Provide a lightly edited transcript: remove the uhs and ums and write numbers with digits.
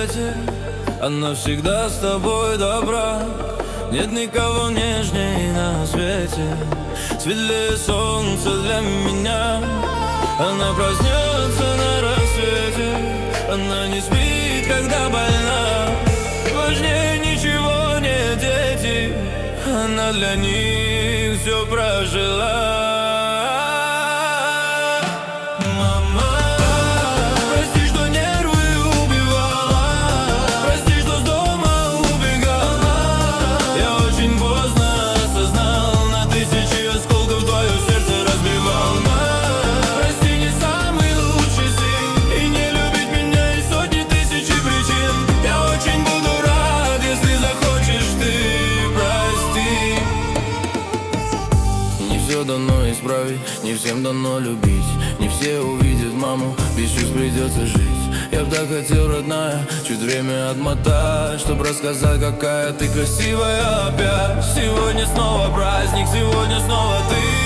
свете. Она всегда с тобой добра, нет никого нежней на свете. Светлее солнца для меня. Она проснется на рассвете. Она не спит, когда больна. Важнее ничего нет, дети. Она для них все прожила. Все дано исправить, не всем дано любить. Не все увидят маму, без чувств придется жить. Я б так хотел, родная, чуть время отмотать, чтоб рассказать, какая ты красивая опять. Сегодня снова праздник, сегодня снова ты.